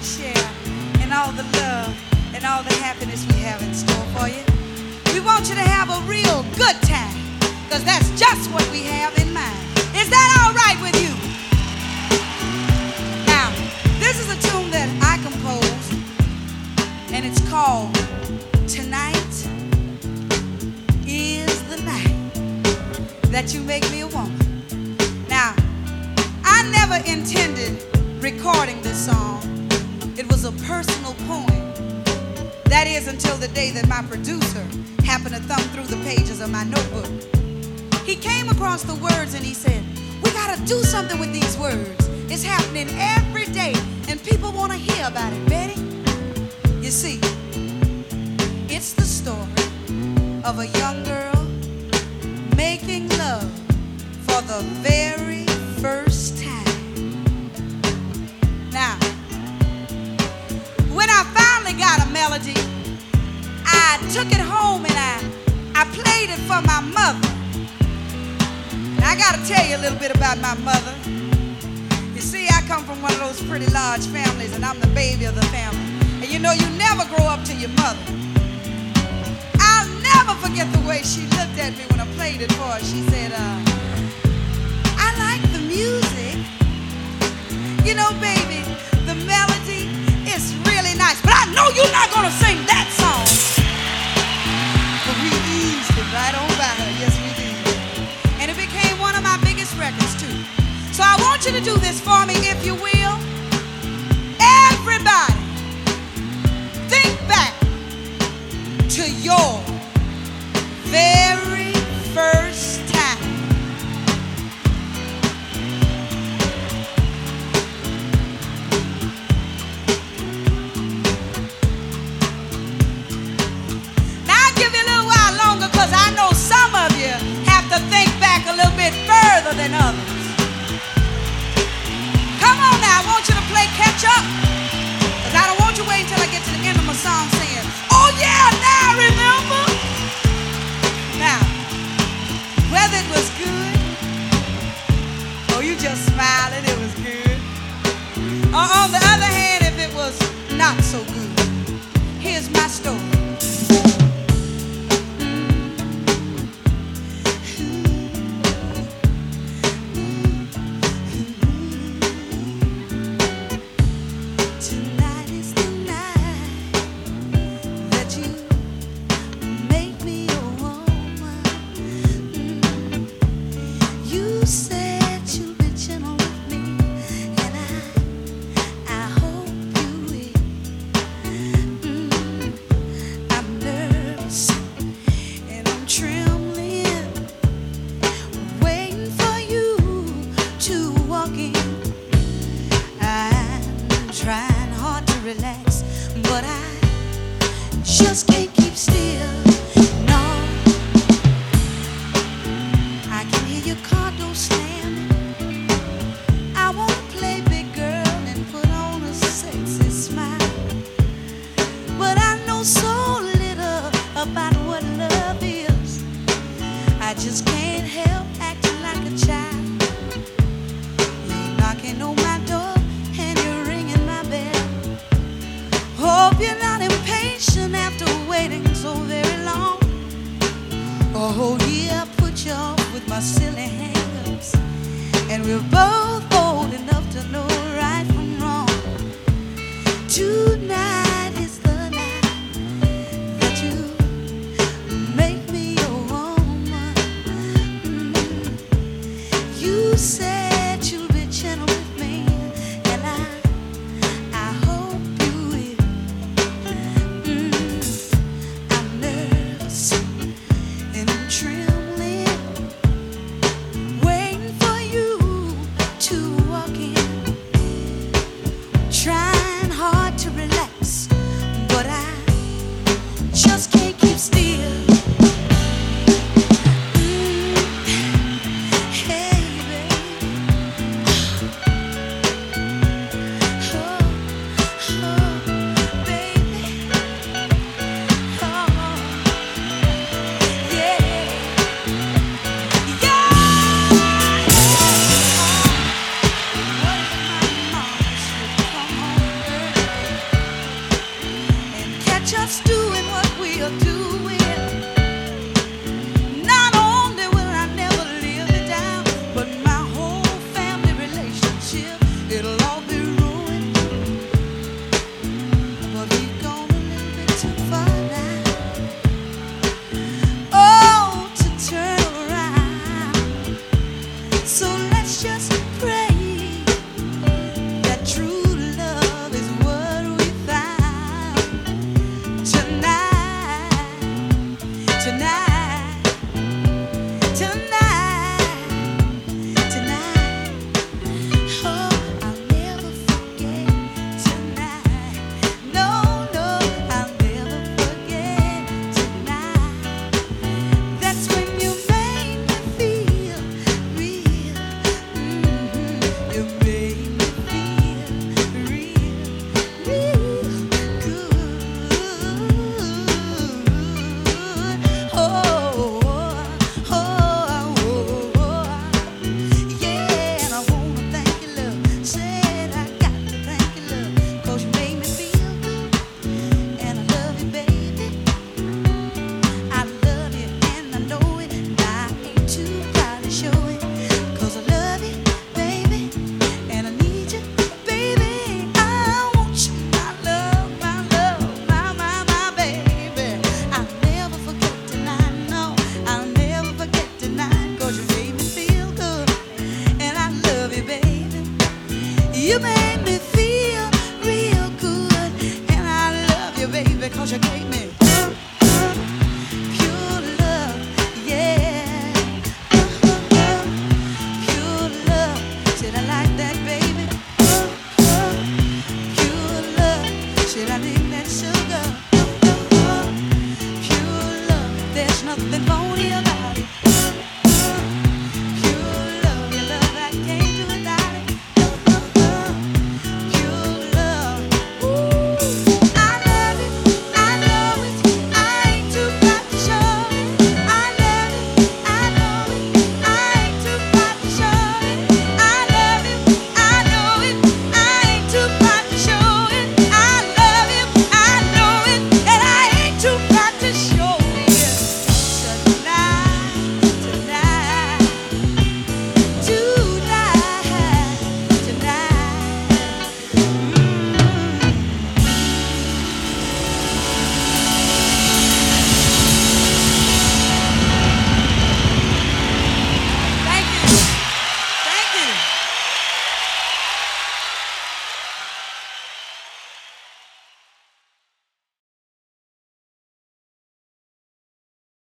share in all the love and all the happiness we have in store for you. We want you to have a real good time, because that's just what we have in mind. Is that all right with you? Now, this is a tune that I composed, and it's called Tonight Is the Night That You Make Me a Woman. Now, I never intended recording this song. It was a personal poem. That is, until the day that my producer happened to thumb through the pages of my notebook. He came across the words and he said, "We gotta do something with these words. It's happening every day and people wanna hear about it, Betty." You see, it's the story of a young girl making love for the very first time. Now, when I finally got a melody, I took it home and I played it for my mother. Now, I gotta tell you a little bit about my mother. You see, I come from one of those pretty large families, and I'm the baby of the family. And you know, you never grow up to your mother. I'll never forget the way she looked at me when I played it for her. She said, "I like the music. You know, baby, the melody is really nice, but I know you're not gonna sing that song." But we eased it right on by her. Yes, we did. And it became one of my biggest records, too. So I want you to do this for me, if you will. Everybody, think back to your very first time. Now I'll give you a little while longer, because I know some of you have to think back a little bit further than others. Come on now, I want you to play catch up, because I don't want you waiting until I get to the end of my song saying, "Oh yeah, now I remember." Now, whether it was good, or you just smiling, it was good, or on the other hand, if it was not so good, here's my story. Tonight is the night that you make me a woman. You said you'll be gentle with me, and I hope you will. I'm nervous and I'm trembling, waiting for you to walk in. I'm trying hard to relax, but I just can't keep still. No, I can hear your car door slamming. I wanna play big girl and put on a sexy smile, but I know so little about what love is. I just can't help acting like a child. You're knocking on my door and you're ringing my bell. Hope you're not impatient after waiting so very long. Oh yeah, I put you off with my silly hang-ups, and we're both old enough to know right from wrong. Tonight is the night that you make me a woman. You said you'll be gentle with me, and I hope you will. I'm nervous and I'm trembling, waiting for you to walk in, trying hard to relax. just doing what we are doing. Not only will I never live it down, but my whole family relationship, it'll all be ruined. But we've gone a little bit too far now, oh, to turn around. So let's just pray that true love is what we found tonight, tonight, tonight, tonight. Oh, I'll never forget tonight. No, no, I'll never forget tonight. That's when you made me feel real. You made me feel real, real good. Oh, oh, oh, yeah. And I wanna thank you, love. Said I got to thank you, love, 'cause you made me feel good. And I love you, baby. I love you and I know it. I ain't too proud to show it, 'cause I love you, baby, and I need you, baby. I want you, my love, my baby. I'll never forget tonight, no, I'll never forget tonight, 'cause you made me feel good, and I love you, baby. You made me feel real good, and I love you, baby, 'cause you gave